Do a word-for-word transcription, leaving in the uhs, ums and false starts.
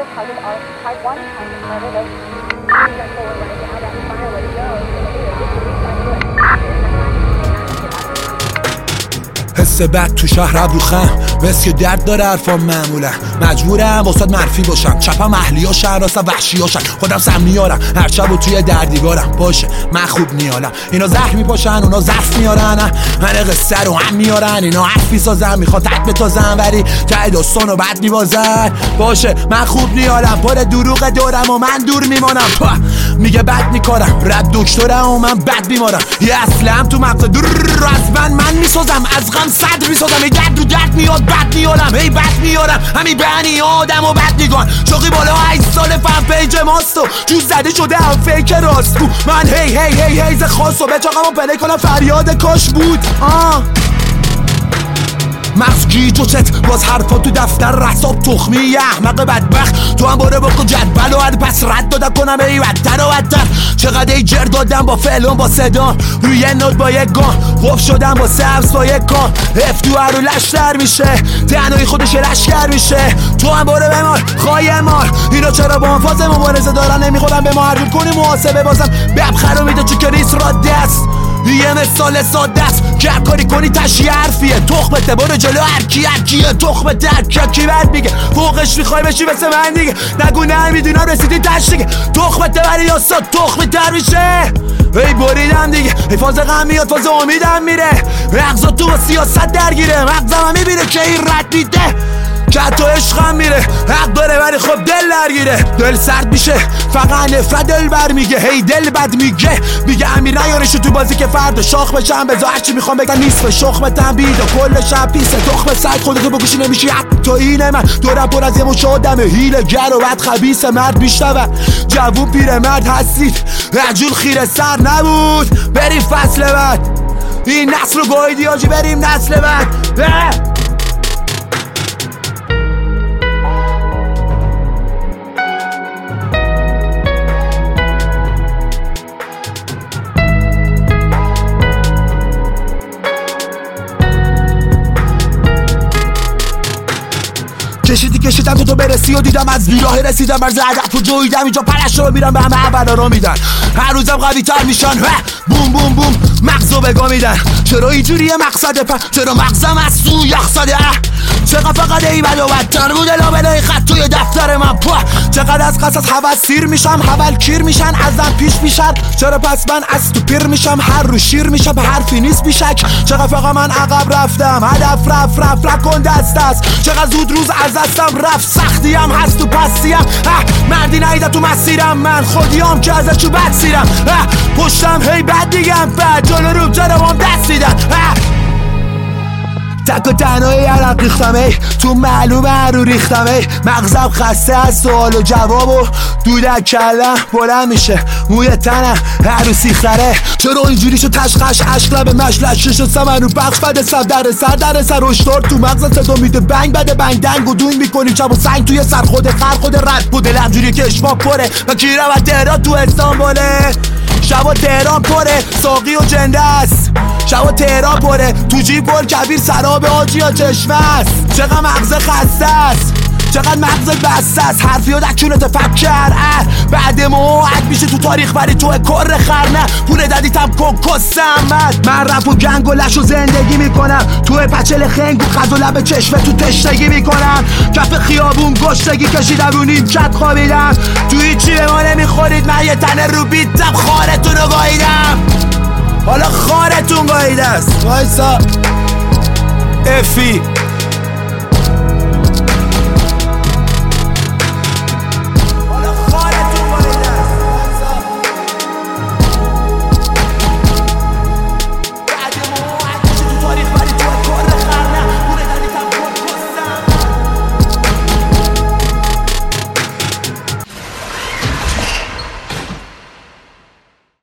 your target are type one cancer, target of cancer forward when you identify where to go. حس بد تو شهر ابروخم مثل که درد داره حرفام معمولا مجبورم واسات منفی باشم چپم اهلی ها شهر راستم وحشی هاشن خودم سم میارم هر شب و توی دردیگارم باشه من خوب نیالم اینا زهر میپاشن اونا ظرف میارن من قصه رو هم میارن اینا حرف میسازن میخواد تک بتازن ولی ته داستان رو بد میبازن باشه من خوب نیالم پر دروغ دورم و من دور میمانم میگه بد میکارم رب دکترم و من بد بیمارم یه اصلم تو مغز دور از من من میسازم از غم صدر میسازم گرد رو گرد میاد بد میارم هی بد میارم همین بنی آدم و بد میگن چاقی بالا هشت سال فن پیج ماست و جوز زده شده هم فیک راستو من هی هی هی هی ز خواست و بچاقم و پلی کنم فریاد کاش بود آه مغز گیج و چت باز حرفا تو دفتر رحساب تخمی احمق بدبخت تو هم باره بکن جدول و هر پس رد داده کنم ای بدتر و بدتر چقدر ای جر دادم با فعلون با صدا روی یه نوت با یک گان خوف شدم با سبز با یک کان افتو هر رو لشتر میشه تنهایی خودش لشکر میشه تو هم باره بمار خواهی مار اینا چرا با انفاظ مبارزه دارن نمیخورن به ما حرفی کنی محاسبه بازم ببخر و میده چون که ریس را دست یه مثال ساده است که کاری کنی تشی حرفیه تخمته برو جلو هرکی هرکیه تخمته هرکی کی بد میگه فوقش میخوای بشی مثل من دیگه نگو نمیدونم رسیدی تش دیگه تخمته برای یاسا تخمی تر میشه ای بریدم دیگه ای فاز غم میاد فاز امیدم میره مغزا تو با سیاست درگیره مغزم هم میبینه که این رد میده که تو عشقم میره حق داره ولی خب دل درگیره دل سرد میشه فقط نفرت دل بر میگه هی دل بد میگه میگه امیر نیارشو تو بازی که فردا شاخ بشم بذار هرچی میخوام بگن نیست به شخمتم بید و کل شب پیسه تخم سگ خودتو بگوشی نمیشی تو اینه من دورم پر از یه مش آدمه هیله گر و بد خبیث مرد میشنون جوون پیر مرد هستید رجول خیره سر نبود بریم فصل بعد این نسل رو گاهیدی آجی بریم نسل بعد کشیدی کشیدم تو تو برسی و دیدم از بیراه رسیدم مرز هدف و جویدم اینجا پرش رو میرم به همه اولا رو میدن هر روزم قوی تر میشن بوم بوم بوم مغزو بگا میدن چرا اینجوریه مقصد پر چرا مغزم از تو یخصده چقدر فقط ای بد و بدتر بوده لابلای خط توی دفتر من پوه چقدر از قصص حوض سیر میشم حول کیر میشن ازم پیش میشن چرا پس من از تو پیر میشم هر رو شیر میشم به حرفی نیست بیشک چقدر فقط من عقب رفتم هدف رفت رفت رفت کن دست است چقدر زود روز از دستم رفت سختیم هست تو پستیم مردی نیده تو مسیرم من خودیام که ازشو بد سیرم پشتم هی بد دیگم بد جلو رو جلوام دست دیدن تک و تنهایی عرق ریختم ای تو معلومه رو ریختم ای مغزم خسته از سوال و جواب و دودک کلم بلند میشه موی تنم هر رو سیختره چرا اینجوری شد تشخش عشق لب مشلش شد سمن رو بخش بده سر در سر در سر اشتار تو مغز صدا میده بنگ بده بنگ دنگ و دوین میکنیم شب و سنگ توی سر خود خر خود رد بوده لبجوری که اشما پره و کیرم و تهران تو استانبوله شب و تهران پره ساقی و جنده است شب و تهران پره تو جیب پر کبیر سراب آجی ها چشمه است چقدر مغز خسته است چقدر مغزت بسته است حرفی ها دکونه تفکر بعد موعد میشه تو تاریخ بری تو کر خرنه پول ددیتم کن کسمت من رپ و گنگ و لش و زندگی میکنم تو پچل خنگ و خز و لب چشمه تو تشتگی میکنم کف خیابون گشتگی کشیدم رو نیمکت خوابیدم تو هیچی به ما نمیخورید من یه تنه رو بیتم خارتون رو گاهیدم حالا خارتون گاهیده است وایسا افی